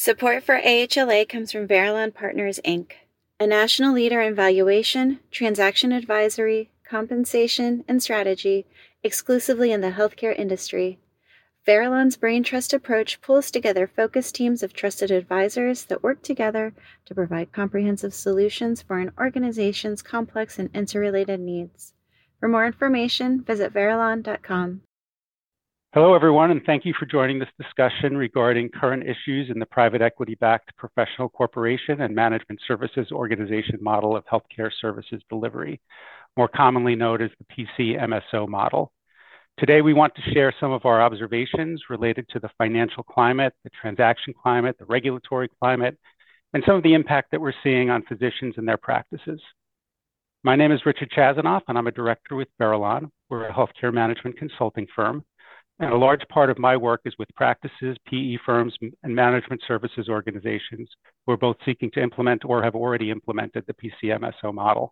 Support for AHLA comes from Verilon Partners, Inc., a national leader in valuation, transaction advisory, compensation, and strategy exclusively in the healthcare industry. Verilon's Brain Trust approach pulls together focused teams of trusted advisors that work together to provide comprehensive solutions for an organization's complex and interrelated needs. For more information, visit Verilon.com. Hello, everyone, and thank you for joining this discussion regarding current issues in the private equity-backed professional corporation and management services organization model of healthcare services delivery, more commonly known as the PCMSO model. Today, we want to share some of our observations related to the financial climate, the transaction climate, the regulatory climate, and some of the impact that we're seeing on physicians and their practices. My name is Richard Chazanoff, and I'm a director with Verilon. We're a healthcare management consulting firm. And a large part of my work is with practices, PE firms, and management services organizations who are both seeking to implement or have already implemented the PCMSO model.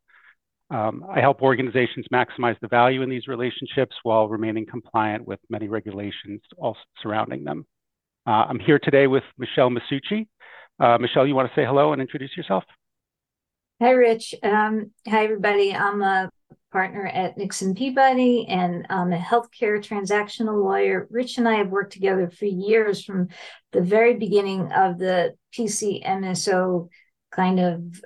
I help organizations maximize the value in these relationships while remaining compliant with many regulations also surrounding them. I'm here today with Michelle Masucci. Michelle, you want to say hello and introduce yourself? Hi, Rich. Hi, everybody. I'm a partner at Nixon Peabody, and I'm a healthcare transactional lawyer. Rich and I have worked together for years from the very beginning of the PCMSO kind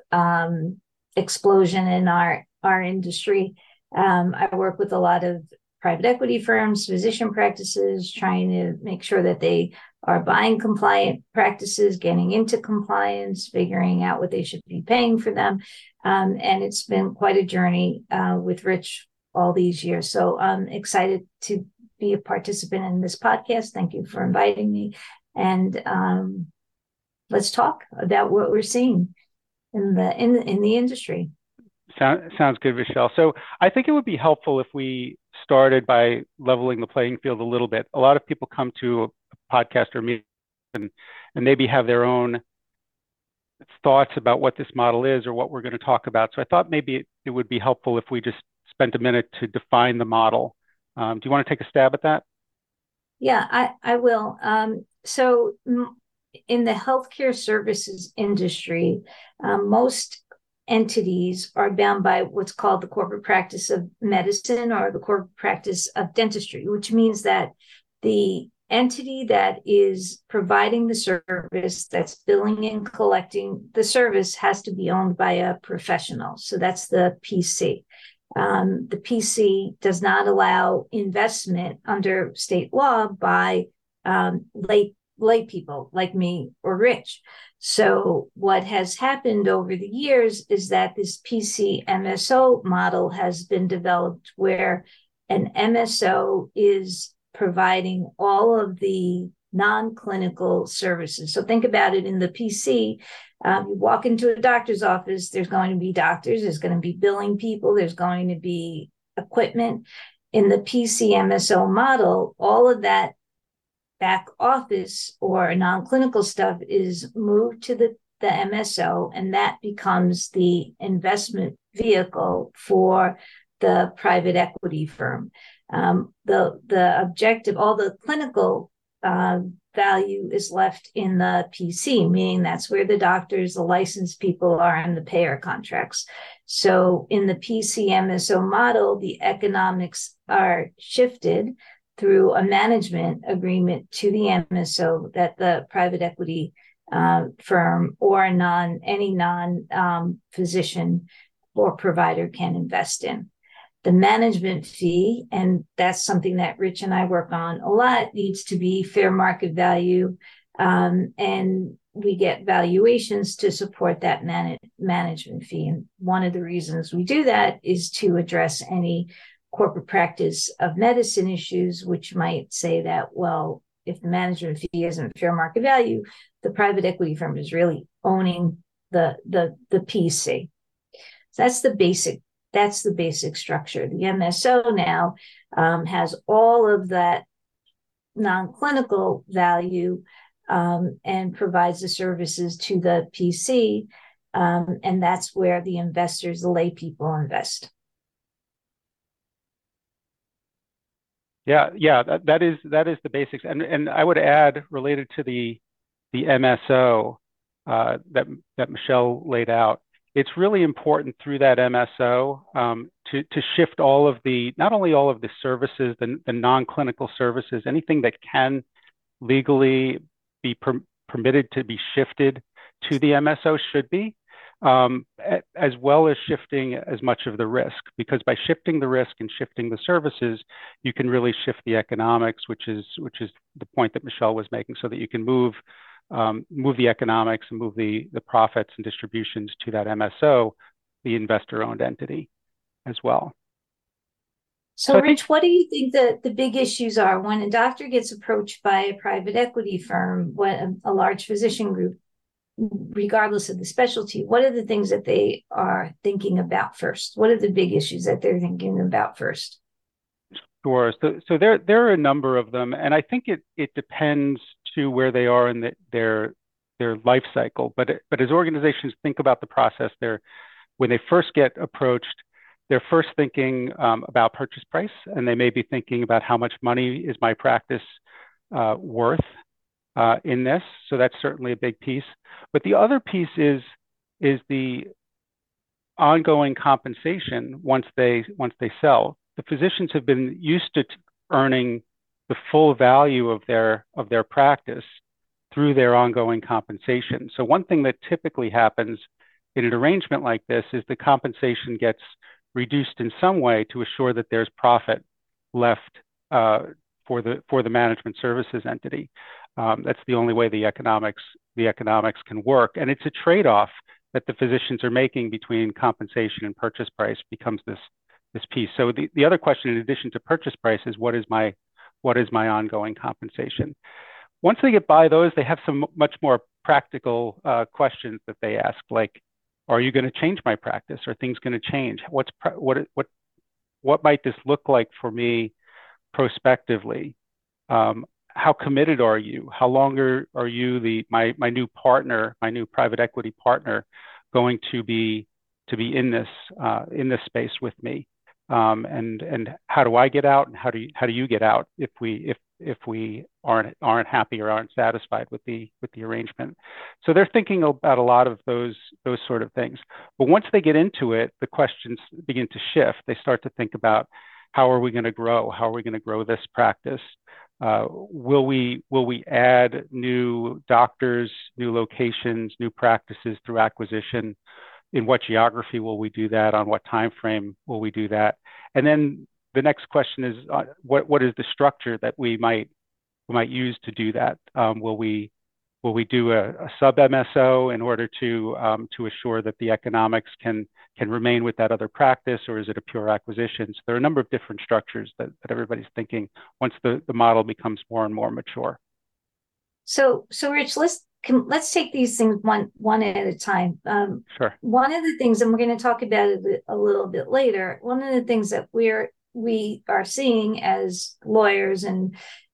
of explosion in our industry. I work with a lot of private equity firms, physician practices, trying to make sure that they are buying compliant practices, getting into compliance, figuring out what they should be paying for them. And it's been quite a journey with Rich all these years. So I'm excited to be a participant in this podcast. Thank you for inviting me. And let's talk about what we're seeing in the industry. Sounds good, Michelle. So I think it would be helpful if we started by leveling the playing field a little bit. A lot of people come to a podcast or meeting and maybe have their own thoughts about what this model is or what we're going to talk about. So I thought maybe it would be helpful if we just spent a minute to define the model. Do you want to take a stab at that? Yeah, I will. So in the healthcare services industry, most entities are bound by what's called the corporate practice of medicine or the corporate practice of dentistry, which means that the entity that is providing the service, that's billing and collecting the service, has to be owned by a professional. So that's the PC. The PC does not allow investment under state law by lay people like me or Rich. So what has happened over the years is that this PCMSO model has been developed where an MSO is providing all of the non-clinical services. So think about it in the PC. You walk into a doctor's office, there's going to be doctors, there's going to be billing people, there's going to be equipment. In the PCMSO model, all of that back office or non-clinical stuff is moved to the MSO, and that becomes the investment vehicle for the private equity firm. The objective, all the clinical value is left in the PC, meaning that's where the doctors, the licensed people are, and the payer contracts. So in the PCMSO model, the economics are shifted through a management agreement to the MSO that the private equity firm or any non-physician or provider can invest in. The management fee, and that's something that Rich and I work on a lot, needs to be fair market value, and we get valuations to support that management fee. And one of the reasons we do that is to address any corporate practice of medicine issues, which might say that, well, if the management fee isn't fair market value, the private equity firm is really owning the PC. So that's the basic structure. The MSO now has all of that non-clinical value and provides the services to the PC, and that's where the investors, the lay people, invest. Yeah, that is the basics, and I would add, related to the MSO that Michelle laid out, it's really important through that MSO to shift all of the, not only all of the services, the non-clinical services, anything that can legally be permitted to be shifted to the MSO should be, as well as shifting as much of the risk, because by shifting the risk and shifting the services, you can really shift the economics, which is the point that Michelle was making, so that you can move the economics and move the profits and distributions to that MSO, the investor-owned entity, as well. So Rich, what do you think the big issues are when a doctor gets approached by a private equity firm, when a large physician group, regardless of the specialty? What are the things that they are thinking about first? What are the big issues that they're thinking about first? Sure. So there are a number of them, and I think it depends to where they are in their life cycle. But as organizations think about the process, when they first get approached, they're first thinking about purchase price, and they may be thinking about how much money is my practice worth in this. So that's certainly a big piece. But the other piece is the ongoing compensation once they sell. The physicians have been used to earning the full value of their practice through their ongoing compensation. So one thing that typically happens in an arrangement like this is the compensation gets reduced in some way to assure that there's profit left for the management services entity. That's the only way the economics can work, and it's a trade-off that the physicians are making between compensation and purchase price becomes this piece. So the other question, in addition to purchase price, is what is my ongoing compensation? Once they get by those, they have some much more practical questions that they ask, like, are you going to change my practice? Are things going to change? What might this look like for me prospectively? How committed are you? How long are you, my new partner, my new private equity partner, going to be in this space with me? And how do I get out, and how do you get out if we aren't happy or aren't satisfied with the arrangement? So they're thinking about a lot of those sort of things. But once they get into it, the questions begin to shift. They start to think about, how are we going to grow? How are we going to grow this practice? Will we add new doctors, new locations, new practices through acquisition? In what geography will we do that? On what time frame will we do that? And then the next question is, what is the structure that we might use to do that? Will we do a sub MSO in order to assure that the economics can remain with that other practice, or is it a pure acquisition? So there are a number of different structures that everybody's thinking once the model becomes more and more mature. So Rich, let's take these things one at a time. Sure. One of the things, and we're going to talk about it a little bit later, one of the things that we are seeing as lawyers and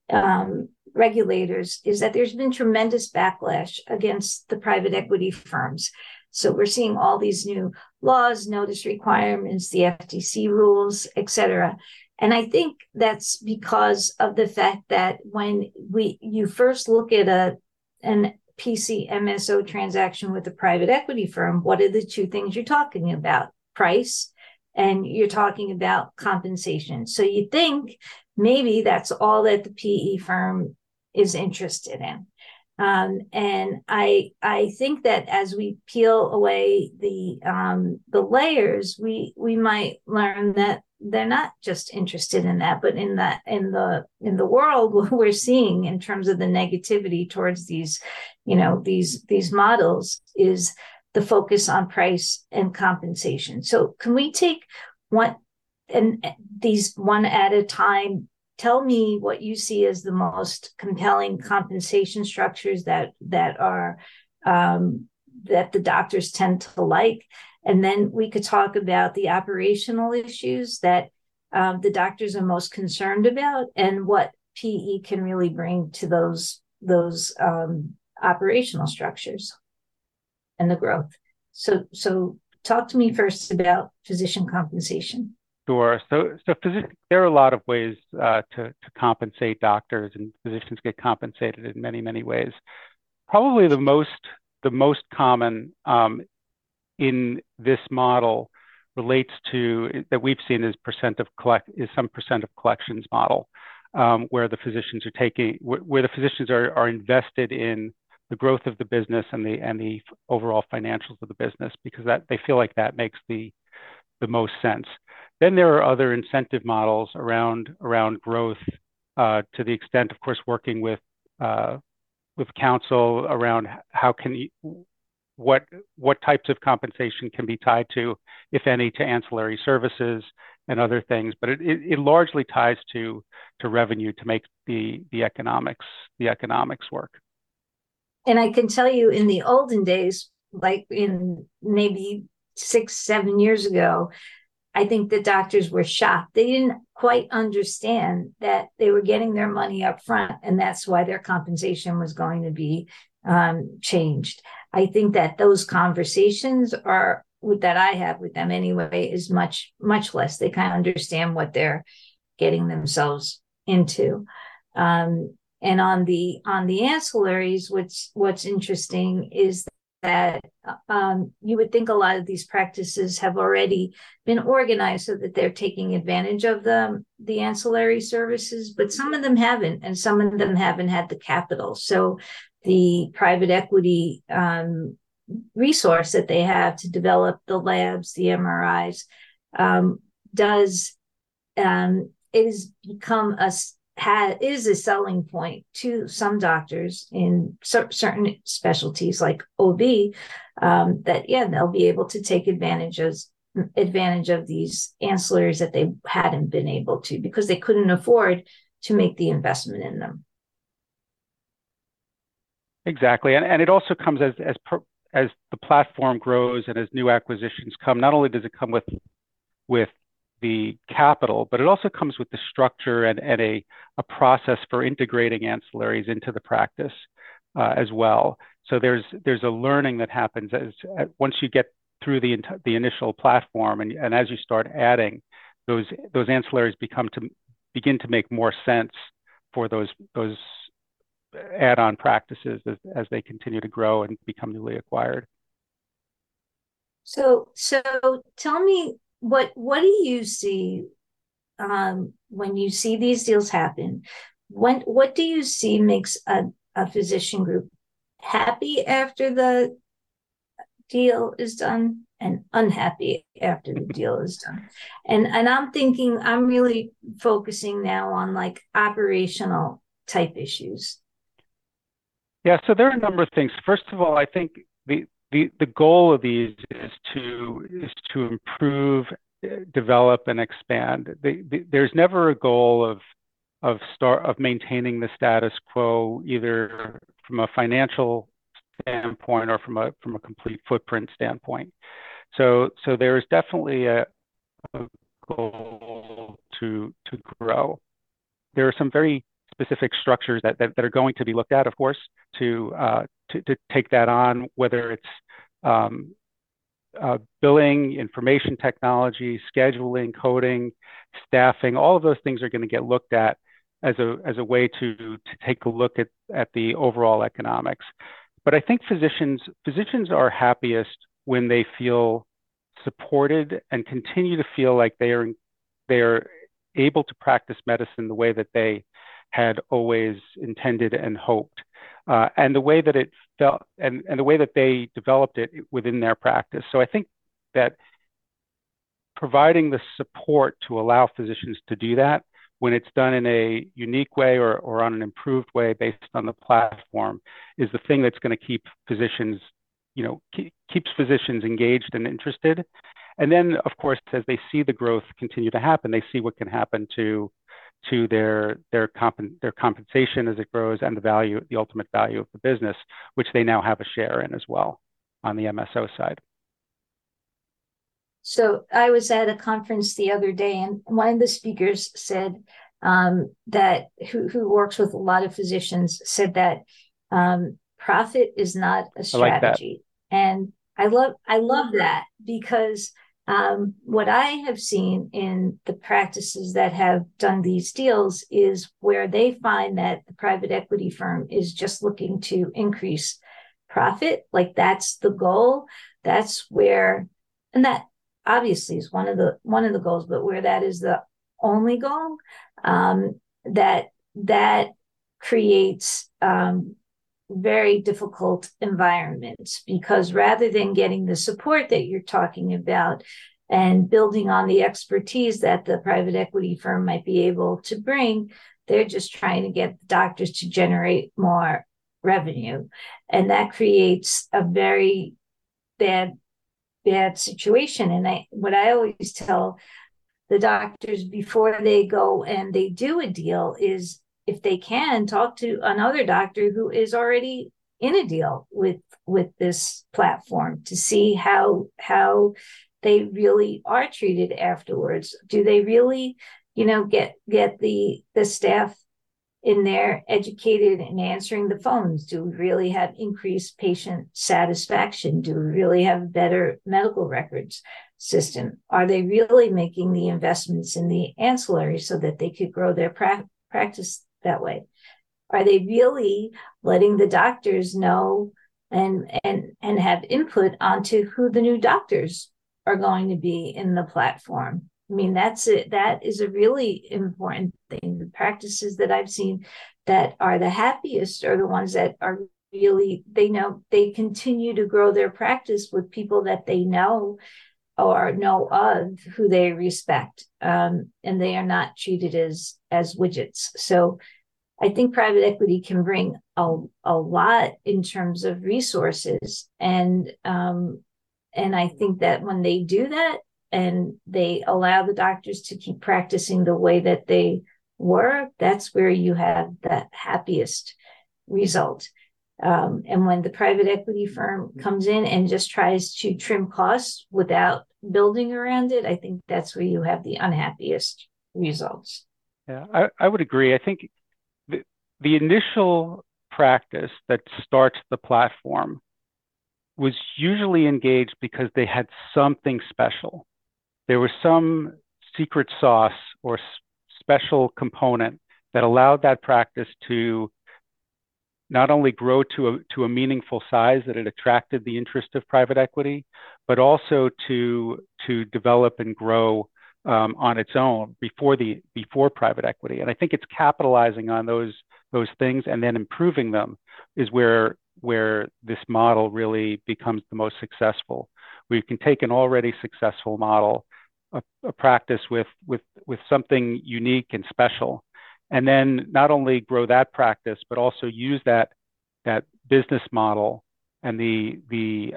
regulators is that there's been tremendous backlash against the private equity firms. So we're seeing all these new laws, notice requirements, the FTC rules, et cetera. And I think that's because of the fact that when you first look at an PC MSO transaction with a private equity firm, what are the two things you're talking about? Price, and you're talking about compensation. So you think maybe that's all that the PE firm is interested in. And I think that as we peel away the layers, we might learn that they're not just interested in that, but in the world what we're seeing in terms of the negativity towards these models is the focus on price and compensation. So can we take these one at a time? Tell me what you see as the most compelling compensation structures that the doctors tend to like. And then we could talk about the operational issues that the doctors are most concerned about, and what PE can really bring to those operational structures and the growth. So talk to me first about physician compensation. Sure. So there are a lot of ways to compensate doctors, and physicians get compensated in many, many ways. Probably the most common in this model relates to that we've seen is some percent of collections model, where the physicians are invested in the growth of the business and the overall financials of the business, because that they feel like that makes the most sense. Then there are other incentive models around growth, to the extent, of course, working with counsel around what types of compensation can be tied to, if any, to ancillary services and other things. But it largely ties to revenue to make the economics work. And I can tell you, in the olden days, like in maybe 6, 7 years ago, I think the doctors were shocked. They didn't quite understand that they were getting their money up front, and that's why their compensation was going to be changed. I think that those conversations that I have with them anyway is much, much less. They kind of understand what they're getting themselves into. And on the ancillaries, what's interesting is that you would think a lot of these practices have already been organized so that they're taking advantage of the ancillary services, but some of them haven't, and some of them haven't had the capital. So the private equity resource that they have to develop the labs, the MRIs, it has become is a selling point to some doctors in certain specialties like OB, that they'll be able to take advantage of these ancillaries that they hadn't been able to, because they couldn't afford to make the investment in them. Exactly, and it also comes as the platform grows and as new acquisitions come. Not only does it come with the capital, but it also comes with the structure and a process for integrating ancillaries into the practice as well. So there's a learning that happens once you get through the initial platform, and as you start adding, those ancillaries begin to make more sense for those add-on practices as they continue to grow and become newly acquired. So tell me, what do you see when you see these deals happen? What do you see makes a physician group happy after the deal is done and unhappy after the deal is done? And I'm really focusing now on like operational type issues. Yeah, so there are a number of things. First of all, I think the goal of these is to improve, develop, and expand. There's never a goal of maintaining the status quo, either from a financial standpoint or from a complete footprint standpoint. So there is definitely a goal to grow. There are some very specific structures that are going to be looked at, of course, to take that on, whether it's billing, information technology, scheduling, coding, staffing. All of those things are going to get looked at as a way to take a look at the overall economics. But I think physicians are happiest when they feel supported and continue to feel like they are able to practice medicine the way that they had always intended and hoped, and the way that it felt, and the way that they developed it within their practice. So I think that providing the support to allow physicians to do that when it's done in a unique way or on an improved way based on the platform is the thing that's going to keep physicians, keeps physicians engaged and interested. And then, of course, as they see the growth continue to happen, they see what can happen to their compensation as it grows, and the ultimate value of the business, which they now have a share in as well on the MSO side. So I was at a conference the other day, and one of the speakers said that who works with a lot of physicians said that profit is not a strategy. I like that. And I love that, because What I have seen in the practices that have done these deals is where they find that the private equity firm is just looking to increase profit, like that's the goal. That's where, and that obviously is one of the goals, but where that is the only goal, that creates very difficult environments, because rather than getting the support that you're talking about and building on the expertise that the private equity firm might be able to bring, they're just trying to get the doctors to generate more revenue. And that creates a very bad situation. And what I always tell the doctors before they go and they do a deal is, if they can, talk to another doctor who is already in a deal with this platform to see how they really are treated afterwards. Do they really, get the staff in there educated and answering the phones? Do we really have increased patient satisfaction? Do we really have a better medical records system? Are they really making the investments in the ancillary so that they could grow their practice that way? Are they really letting the doctors know and have input onto who the new doctors are going to be in the platform? I mean, that's it. That is a really important thing. The practices that I've seen that are the happiest are the ones that are really, they know they continue to grow their practice with people that they know or know of, who they respect, and they are not treated as widgets. So I think private equity can bring a lot in terms of resources, and I think that when they do that and they allow the doctors to keep practicing the way that they were, that's where you have the happiest result. And when the private equity firm comes in and just tries to trim costs without building around it, I think that's where you have the unhappiest results. Yeah, I would agree. I think the initial practice that starts the platform was usually engaged because they had something special. There was some secret sauce or special component that allowed that practice to not only grow to a meaningful size that it attracted the interest of private equity, but also to develop and grow on its own before private equity. And I think it's capitalizing on those things and then improving them is where this model really becomes the most successful. Where you can take an already successful model, a practice with something unique and special, and then not only grow that practice, but also use that business model and the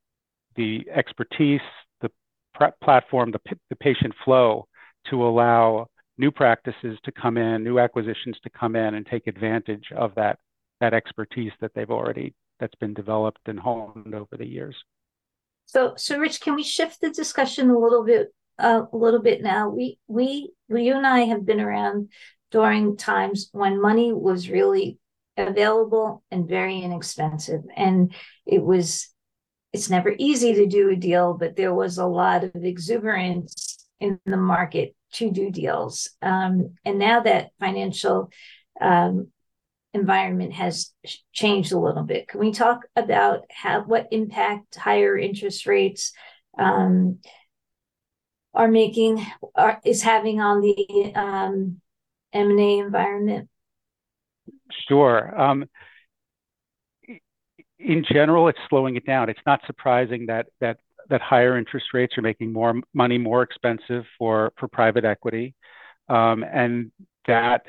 expertise, the platform, the patient flow to allow new practices to come in, new acquisitions to come in and take advantage of that expertise that's been developed and honed over the years. So Rich, can we shift the discussion a little bit now? You and I have been around during times when money was really available and very inexpensive. And it's never easy to do a deal, but there was a lot of exuberance in the market to do deals. And now that financial environment has changed a little bit, can we talk about what impact higher interest rates is having on the M&A environment? Sure. In general, it's slowing it down. It's not surprising that higher interest rates are making more money more expensive for private equity, and that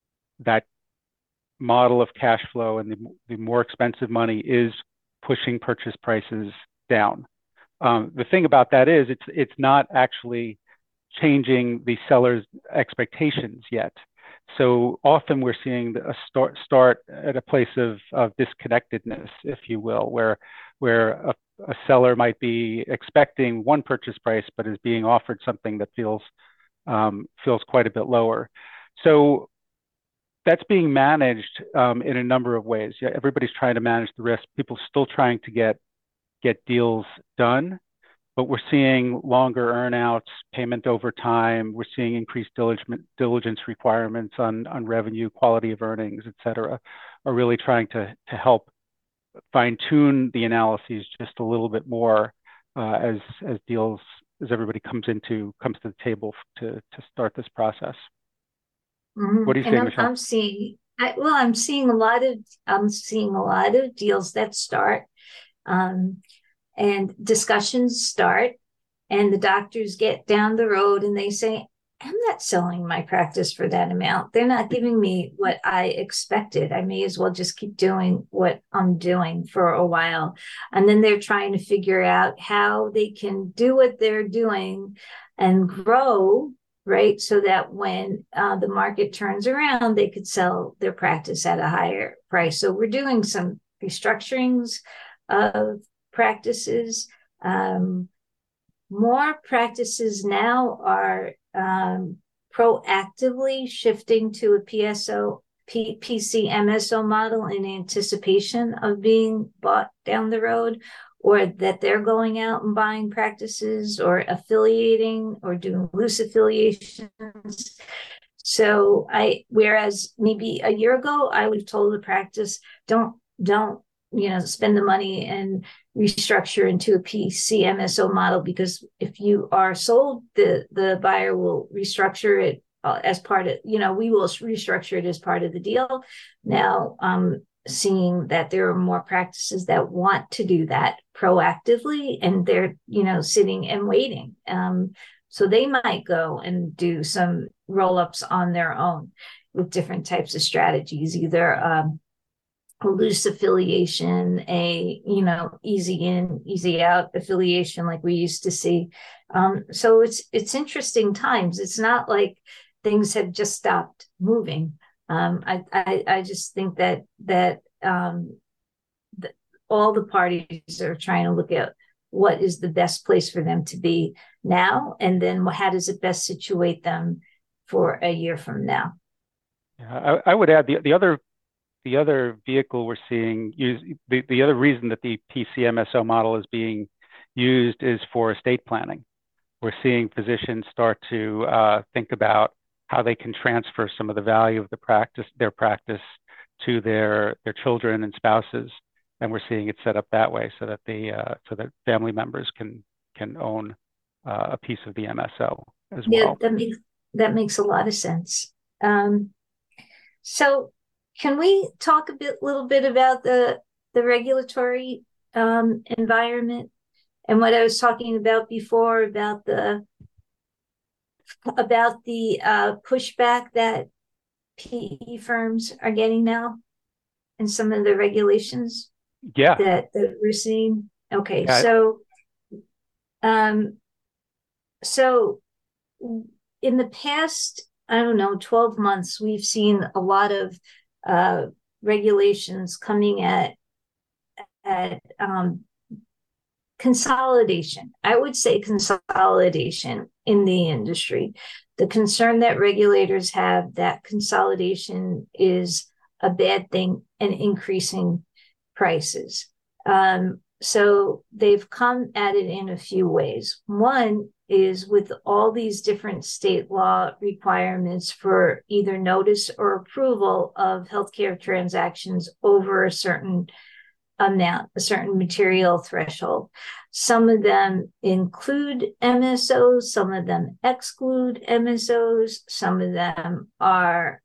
model of cash flow and the more expensive money is pushing purchase prices down. The thing about that is it's not actually changing the seller's expectations yet. So often we're seeing a start at a place of disconnectedness, if you will, where a seller might be expecting one purchase price, but is being offered something that feels quite a bit lower. So that's being managed in a number of ways. Everybody's trying to manage the risk. People still trying to get deals done. but we're seeing longer earnouts, payment over time. We're seeing increased diligence requirements on revenue, quality of earnings, et cetera, are really trying to help fine tune the analyses just a little bit more as everybody comes to the table to start this process. Mm-hmm. What do you And say, Michelle? I'm seeing a lot of deals that start, and discussions start, and the doctors get down the road and they say, I'm not selling my practice for that amount. They're not giving me what I expected. I may as well just keep doing what I'm doing for a while. And then they're trying to figure out how they can do what they're doing and grow, right? So that when the market turns around, they could sell their practice at a higher price. So we're doing some restructurings of practices. More practices now are proactively shifting to a PCMSO model in anticipation of being bought down the road, or that they're going out and buying practices or affiliating or doing loose affiliations. So whereas maybe a year ago, I would have told the practice, don't, spend the money and restructure into a PCMSO model, because if you are sold, the buyer will restructure it as part of, we will restructure it as part of the deal. Now, seeing that there are more practices that want to do that proactively, and they're, sitting and waiting. So they might go and do some roll-ups on their own with different types of strategies, either a loose affiliation, easy in, easy out affiliation like we used to see. So it's interesting times. It's not like things have just stopped moving. I just think that all the parties are trying to look at what is the best place for them to be now, and then how does it best situate them for a year from now. Yeah, I would add the other vehicle we're seeing the other reason that the PCMSO model is being used is for estate planning. We're seeing physicians start to think about how they can transfer some of the value of their practice to their children and spouses, and we're seeing it set up that way so that family members can own a piece of the MSO as well. Yeah, that makes a lot of sense. So can we talk little bit about the regulatory environment and what I was talking about before about the pushback that PE firms are getting now and some of the regulations that we're seeing? Okay, yeah. So in the past, I don't know, 12 months, we've seen a lot of regulations coming at consolidation. I would say consolidation in the industry. The concern that regulators have that consolidation is a bad thing and increasing prices. So they've come at it in a few ways. One is with all these different state law requirements for either notice or approval of healthcare transactions over a certain amount, a certain material threshold. Some of them include MSOs, some of them exclude MSOs, some of them are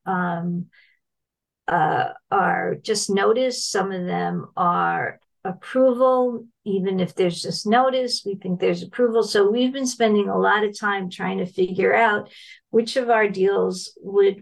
just notice, some of them are approval. Even if there's just notice, we think there's approval. So we've been spending a lot of time trying to figure out which of our deals would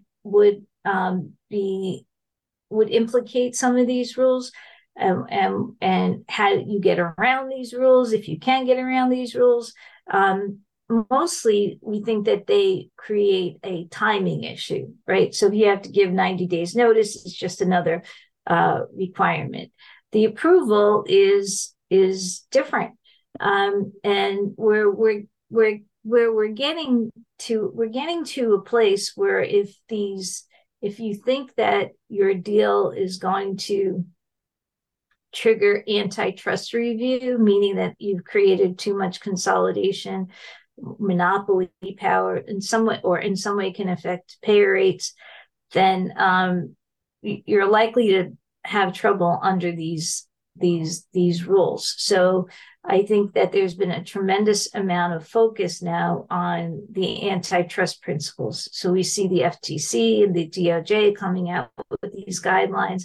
implicate some of these rules, and how you get around these rules, if you can get around these rules. Mostly, we think that they create a timing issue, right? So if you have to give 90 days notice, it's just another requirement. The approval is different, and where we're getting to a place where if you think that your deal is going to trigger antitrust review, meaning that you've created too much consolidation, monopoly power in some way, or in some way can affect payer rates, then you're likely to have trouble under these rules. So I think that there's been a tremendous amount of focus now on the antitrust principles. So we see the FTC and the DOJ coming out with these guidelines.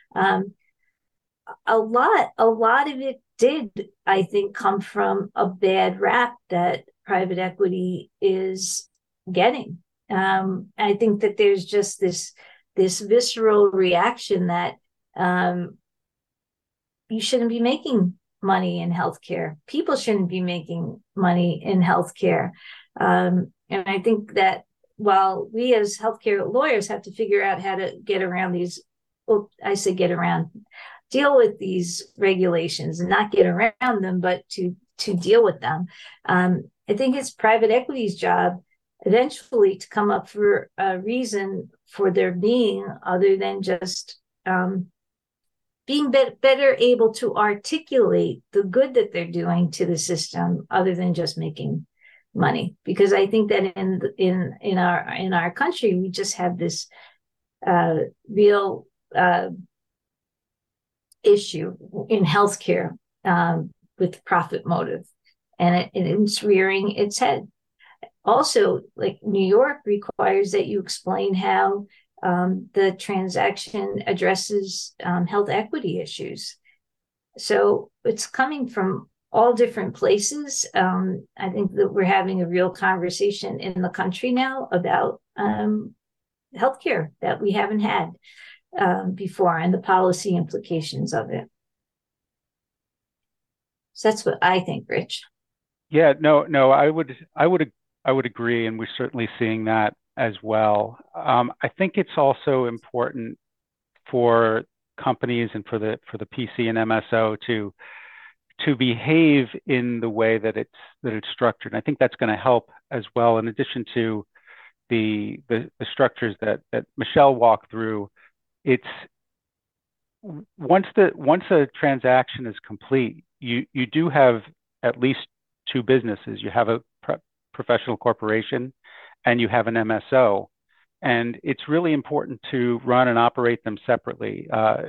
A lot of it did, I think, come from a bad rap that private equity is getting. I think that there's just this visceral reaction that you shouldn't be making money in healthcare. People shouldn't be making money in healthcare. And I think that while we as healthcare lawyers have to figure out how to get around these, well, I say get around, deal with these regulations and not get around them, but to deal with them. I think it's private equity's job eventually to come up for a reason for their being other than just being better able to articulate the good that they're doing to the system other than just making money. Because I think that in our country, we just have this real issue in healthcare with profit motive, and it's rearing its head. Also, like New York requires that you explain how the transaction addresses health equity issues. So it's coming from all different places. I think that we're having a real conversation in the country now about healthcare that we haven't had before and the policy implications of it. So that's what I think, Rich. Yeah, no, I would agree, and we're certainly seeing that as well. I think it's also important for companies and for the PC and MSO to behave in the way that it's structured. And I think that's going to help as well, in addition to the structures that Michelle walked through. It's once a transaction is complete, you do have at least two businesses. You have a professional corporation and you have an MSO, and it's really important to run and operate them separately.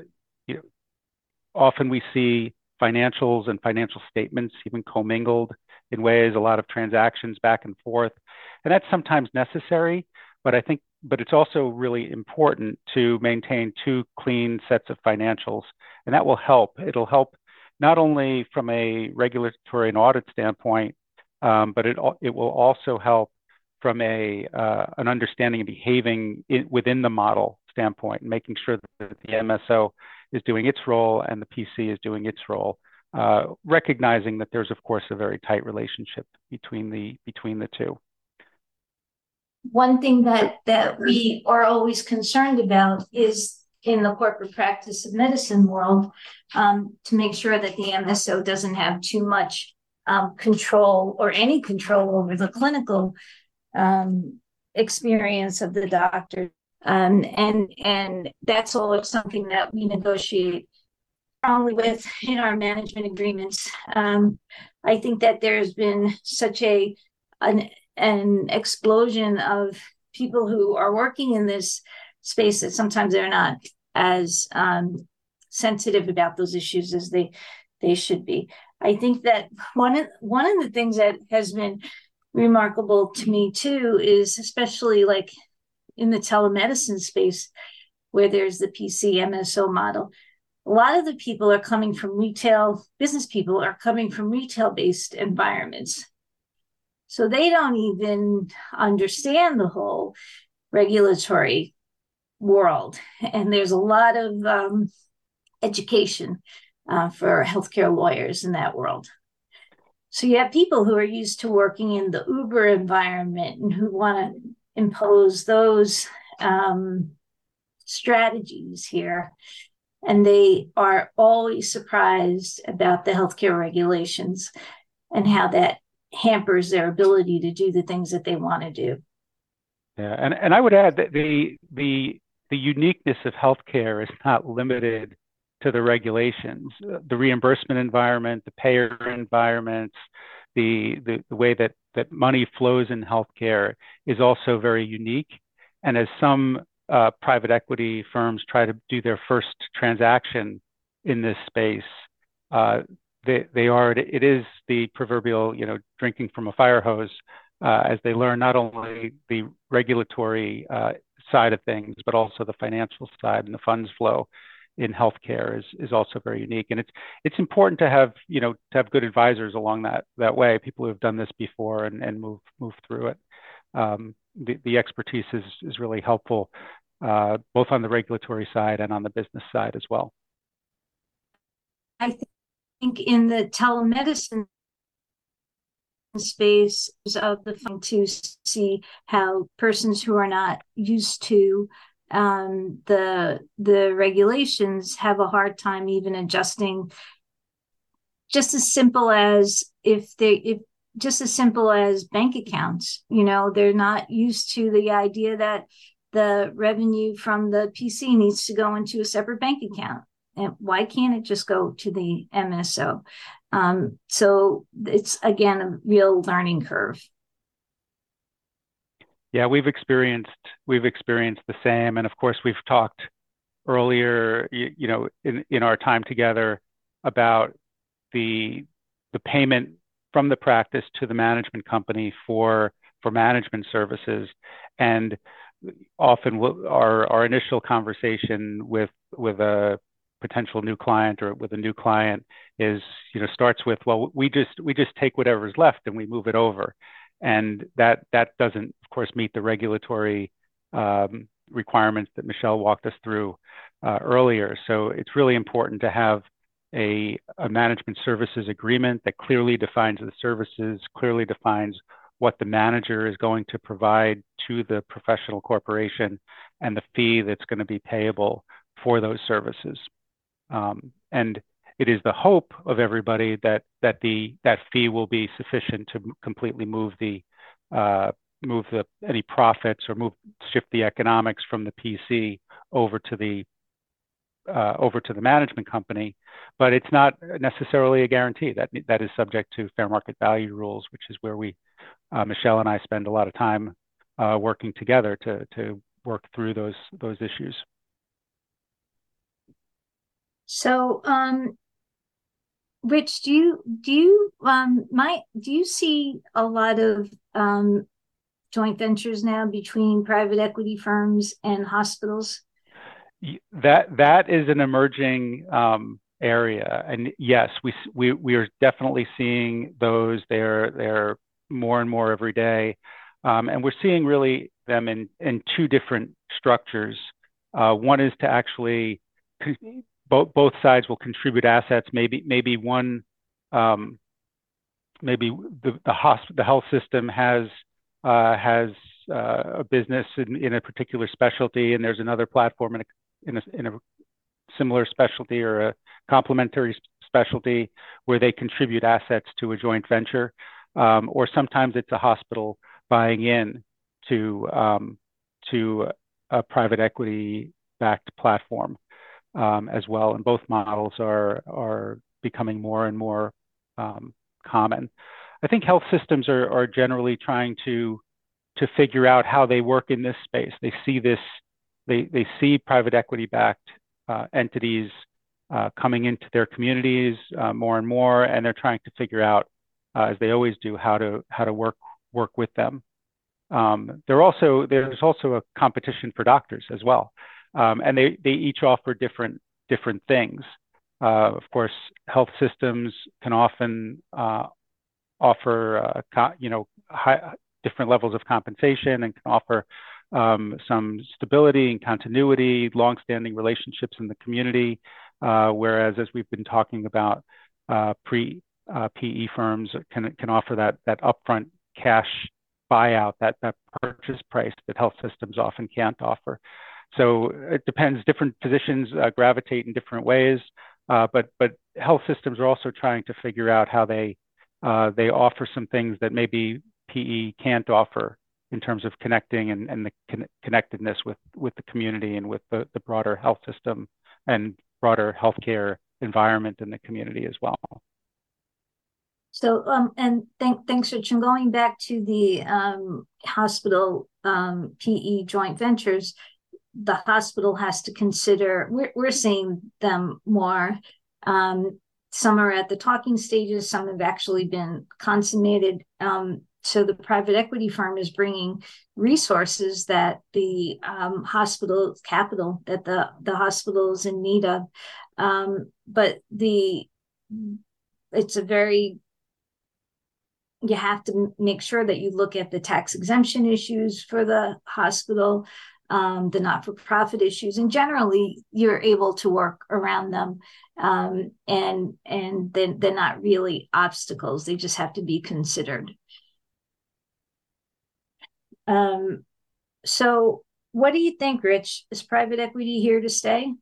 Often we see financials and financial statements even commingled in ways, a lot of transactions back and forth, and that's sometimes necessary. But it's also really important to maintain two clean sets of financials, and that will help. It'll help not only from a regulatory and audit standpoint, but it will also help from an understanding and behaving within the model standpoint, and making sure that the MSO is doing its role and the PC is doing its role, recognizing that there's, of course, a very tight relationship between the two. One thing that we are always concerned about is in the corporate practice of medicine world, to make sure that the MSO doesn't have too much control or any control over the clinical experience of the doctor. And that's always something that we negotiate strongly with in our management agreements. I think that there's been such an explosion of people who are working in this space that sometimes they're not as sensitive about those issues as they should be. I think that one of the things that has been remarkable to me too is, especially like in the telemedicine space where there's the PC MSO model, a lot of the people are coming from business people are coming from retail-based environments. So they don't even understand the whole regulatory world. And there's a lot of education for healthcare lawyers in that world. So you have people who are used to working in the Uber environment and who want to impose those strategies here. And they are always surprised about the healthcare regulations and how that hampers their ability to do the things that they want to do. Yeah, and I would add that the uniqueness of healthcare is not limited to the regulations. The reimbursement environment, the payer environments, the way that money flows in healthcare is also very unique. And as some private equity firms try to do their first transaction in this space, it is the proverbial, drinking from a fire hose, as they learn not only the regulatory side of things, but also the financial side, and the funds flow in healthcare is also very unique. And it's important to have good advisors along that way, people who have done this before and move through it. The expertise is really helpful, both on the regulatory side and on the business side as well. I think in the telemedicine space of the fun to see how persons who are not used to the regulations have a hard time even adjusting. Just as simple as just as simple as bank accounts. They're not used to the idea that the revenue from the PC needs to go into a separate bank account. And why can't it just go to the MSO? So it's, again, a real learning curve. Yeah, we've experienced the same. And of course, we've talked earlier, in our time together about the payment from the practice to the management company for management services. And often our initial conversation with a potential new client or with a new client is, starts with, well, we just take whatever's left and we move it over. And that doesn't, of course, meet the regulatory requirements that Michelle walked us through earlier. So it's really important to have a management services agreement that clearly defines the services, clearly defines what the manager is going to provide to the professional corporation, and the fee that's going to be payable for those services. And it is the hope of everybody that fee will be sufficient to completely move any profits or shift the economics from the PC over to the management company. But it's not necessarily a guarantee. That is subject to fair market value rules, which is where Michelle and I spend a lot of time working together to work through those issues. So, Rich, do you see a lot of joint ventures now between private equity firms and hospitals? That is an emerging area, and yes, we are definitely seeing those. They're more and more every day, and we're seeing really them in two different structures. One is to actually both sides will contribute assets. Maybe one, maybe the health system has a business in a particular specialty, and there's another platform in a similar specialty or a complementary specialty where they contribute assets to a joint venture, or sometimes it's a hospital buying in to a private equity backed platform as well. And both models are becoming more and more common. I think health systems are generally trying to figure out how they work in this space. They see this. They see private equity-backed entities coming into their communities more and more, and they're trying to figure out, as they always do, how to work with them. There's also a competition for doctors as well, and they each offer different things. Of course, health systems can often offer different levels of compensation, and can offer some stability and continuity, longstanding relationships in the community. Whereas, as we've been talking about, PE firms can offer that upfront cash buyout, that purchase price that health systems often can't offer. So it depends. Different positions gravitate in different ways, but health systems are also trying to figure out how they offer some things that maybe PE can't offer in terms of connecting and the connectedness with the community and with the broader health system and broader healthcare environment in the community as well. So, and thanks, Rich. And going back to the hospital PE joint ventures, the hospital has to consider, we're seeing them more. Some are at the talking stages, some have actually been consummated. So the private equity firm is bringing resources that the hospital capital that the hospital is in need of. But it's a very, you have to make sure that you look at the tax exemption issues for the hospital, the not-for-profit issues, and generally you're able to work around them. And then they're not really obstacles. They just have to be considered. So what do you think, Rich? Is private equity here to stay?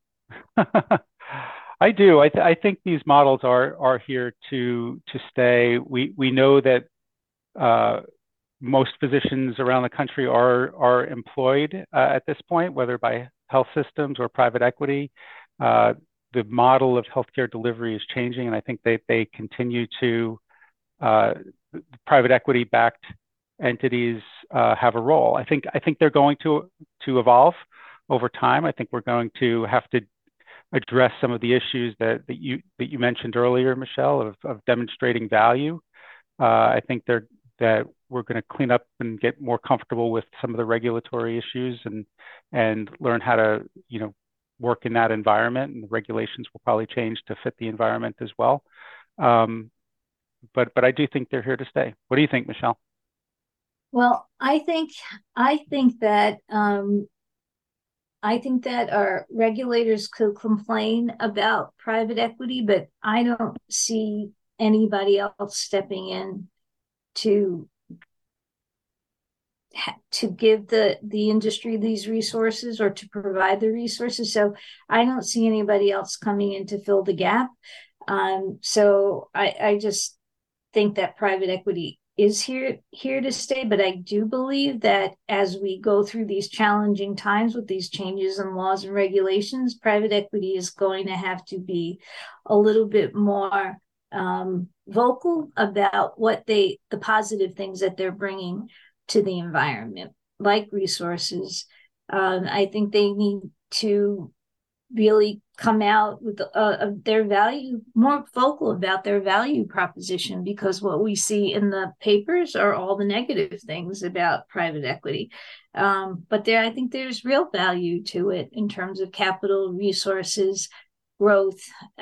I do. I think these models are here to stay. We know that most physicians around the country are employed at this point, whether by health systems or private equity. The model of healthcare delivery is changing, and I think they continue to, private equity-backed entities have a role. I think they're going to evolve over time. I think we're going to have to address some of the issues that you mentioned earlier, Michelle, of demonstrating value. I think that we're going to clean up and get more comfortable with some of the regulatory issues and learn how to work in that environment, and the regulations will probably change to fit the environment as well. But I do think they're here to stay. What do you think, Michelle? Well, I think that our regulators could complain about private equity, but I don't see anybody else stepping in to give the industry these resources or to provide the resources. So I don't see anybody else coming in to fill the gap. So I just think that private equity is here to stay. But I do believe that as we go through these challenging times with these changes in laws and regulations, private equity is going to have to be a little bit more vocal about the positive things that they're bringing to the environment, like resources. I think they need to really come out with their value, more vocal about their value proposition, because what we see in the papers are all the negative things about private equity. But I think there's real value to it in terms of capital, resources, growth.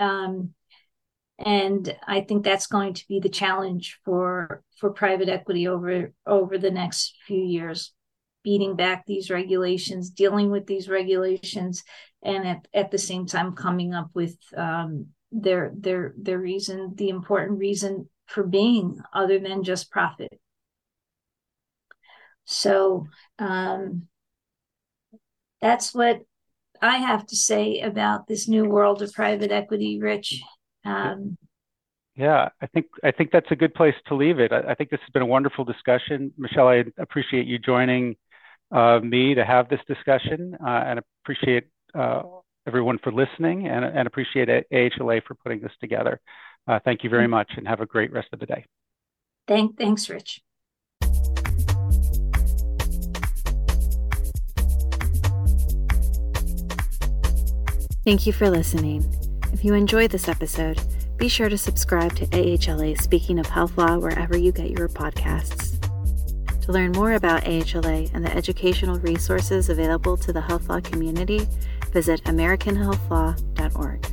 And I think that's going to be the challenge for private equity over the next few years, beating back these regulations, dealing with these regulations, and at the same time coming up with their reason, the important reason for being, other than just profit. So that's what I have to say about this new world of private equity, Rich. Yeah, I think that's a good place to leave it. I think this has been a wonderful discussion. Michelle, I appreciate you joining me to have this discussion, and appreciate everyone for listening, and appreciate AHLA for putting this together. Thank you very much, and have a great rest of the day. Thanks, Rich. Thank you for listening. If you enjoyed this episode, be sure to subscribe to AHLA Speaking of Health Law wherever you get your podcasts. To learn more about AHLA and the educational resources available to the health law community, visit AmericanHealthLaw.org.